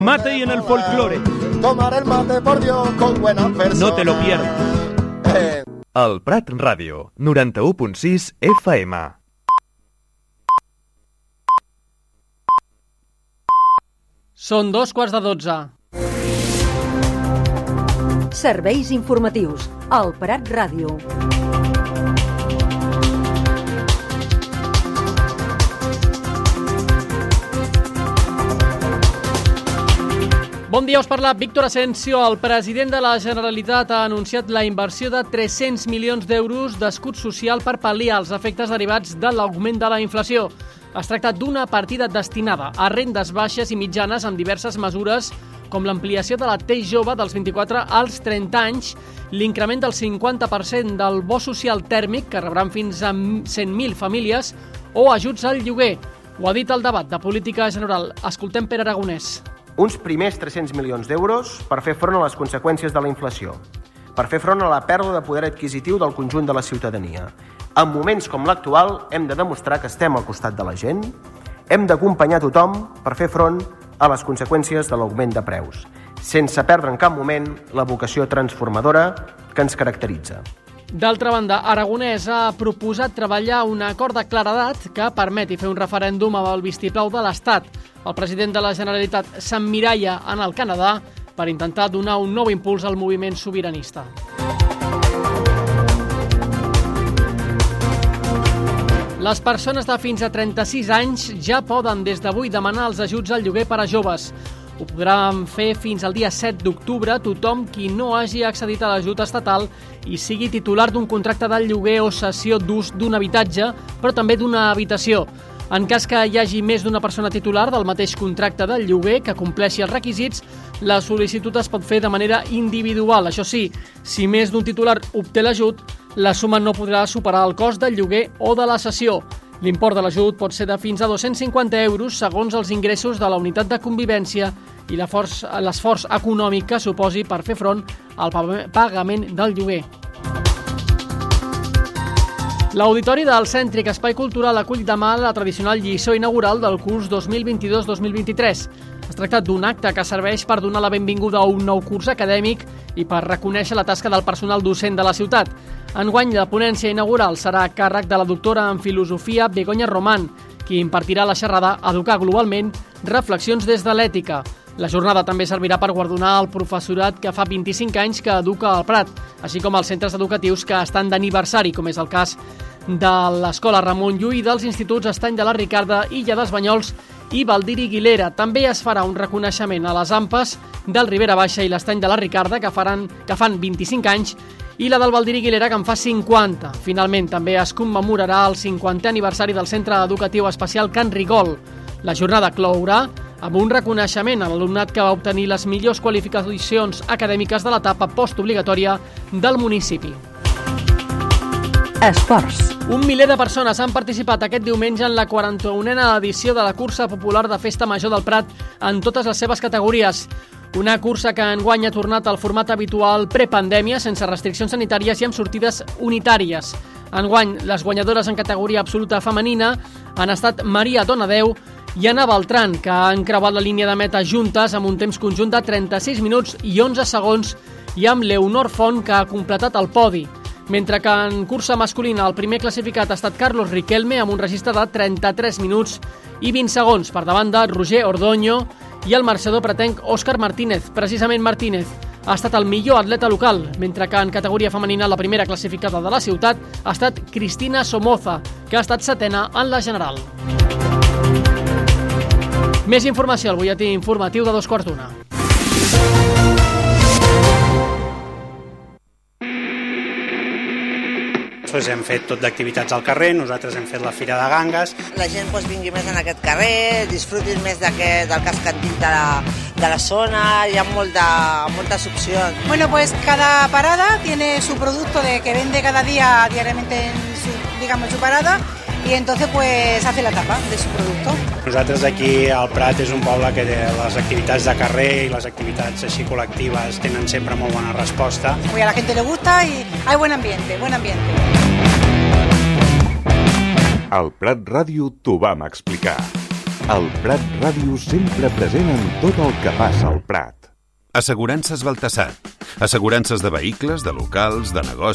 Mate y en el folclore. Tomar el mate, por Dios, con buenas personas. No te lo pierdas. El Prat Ràdio, 91.6 FM. Són 12:15. Serveis informatius. El Prat Ràdio. Bon dia, us parla Víctor Asensio. El president de la Generalitat ha anunciat la inversió de 300 milions d'euros d'escut social per pal·liar els efectes derivats de l'augment de la inflació. Es tracta d'una partida destinada a rendes baixes i mitjanes amb diverses mesures com l'ampliació de la T jove dels 24 als 30 anys, l'increment del 50% del bo social tèrmic que rebran fins a 100.000 famílies o ajuts al lloguer. Ho ha dit el debat de política general. Escoltem Pere Aragonès. Uns primers 300 milions d'euros per fer front a les conseqüències de la inflació, per fer front a la pèrdua de poder adquisitiu del conjunt de la ciutadania. En moments com l'actual hem de demostrar que estem al costat de la gent, hem d'acompanyar tothom per fer front a les conseqüències de l'augment de preus, sense perdre en cap moment la vocació transformadora que ens caracteritza. D'altra banda, Aragonès ha proposat treballar un acord de claredat que permeti fer un referèndum amb el vistiplau de l'Estat. El president de la Generalitat s'emmiralla en el Canadà per intentar donar un nou impuls al moviment sobiranista. Les persones de fins a 36 anys ja poden des d'avui demanar els ajuts al lloguer per a joves. Ho podran fer fins al dia 7 d'octubre tothom qui no hagi accedit a l'ajut estatal i sigui titular d'un contracte de lloguer o cessió d'ús d'un habitatge, però també d'una habitació. En cas que hi hagi més d'una persona titular del mateix contracte de lloguer que compleixi els requisits, la sol·licitud es pot fer de manera individual. Això sí, si més d'un titular obté l'ajut, la suma no podrà superar el cost del lloguer o de la cessió. L'import de l'ajut pot ser de fins a 250 euros segons els ingressos de la unitat de convivència i l'esforç econòmic que suposi per fer front al pagament del lloguer. L'Auditori del Cèntric Espai Cultural acull demà la tradicional lliçó inaugural del curs 2022-2023. Es tracta d'un acte que serveix per donar la benvinguda a un nou curs acadèmic i per reconèixer la tasca del personal docent de la ciutat. Enguany, la ponència inaugural serà a càrrec de la doctora en filosofia Begoña Román, qui impartirà la xerrada Educar globalment, reflexions des de l'ètica. La jornada també servirà per guardonar el professorat que fa 25 anys que educa al Prat, així com els centres educatius que estan d'aniversari, com és el cas de l'Escola Ramon Llull i dels instituts Estany de la Ricarda, Illa dels Banyols i Baldiri Guilera. També es farà un reconeixement a les AMPAs del Ribera Baixa i l'Estany de la Ricarda, que fan 25 anys, i la del Baldiri Guilera, que en fa 50. Finalment, també es commemorarà el 50è aniversari del Centre Educatiu Especial Can Rigol. La jornada clourà amb un reconeixement a l'alumnat que va obtenir les millors qualificacions acadèmiques de l'etapa postobligatòria del municipi. Esports. Un miler de persones han participat aquest diumenge en la 41a edició de la cursa popular de Festa Major del Prat en totes les seves categories. Una cursa que enguany ha tornat al format habitual prepandèmia, sense restriccions sanitàries i amb sortides unitàries. Enguany, les guanyadores en categoria absoluta femenina han estat Maria Donadeu i Anna Beltran, que han creuat la línia de meta juntes amb un temps conjunt de 36 minuts i 11 segons, i amb Leonor Font, que ha completat el podi. Mentre que en cursa masculina el primer classificat ha estat Carlos Riquelme amb un registre de 33 minuts i 20 segons, per davant de Roger Ordoño i el marxador pretenc Òscar Martínez. Precisament Martínez ha estat el millor atleta local, mentre que en categoria femenina la primera classificada de la ciutat ha estat Cristina Somoza, que ha estat setena en la general. Més informació al butlletí informatiu de 2:15. Hem fet tot d'activitats al carrer, nosaltres hem fet la Fira de Gangues. La gent vingui més en aquest carrer, disfrutin més del casc antic de la zona, hi ha moltes opcions. Bueno, pues cada parada tiene su producto que vende cada día diariamente en su parada, y entonces pues hace la tapa de su producto. Nosaltres aquí al Prat és un poble que les activitats de carrer i les activitats així col·lectives tenen sempre molt bona resposta. Pues a la gente le gusta y hay buen ambiente, buen ambiente. Al Prat Ràdio t'ho vam explicar. El Prat Ràdio sempre present en tot el que passa al Prat. Assegurances Baltasar. Assegurances de vehicles, de locals, de negocis,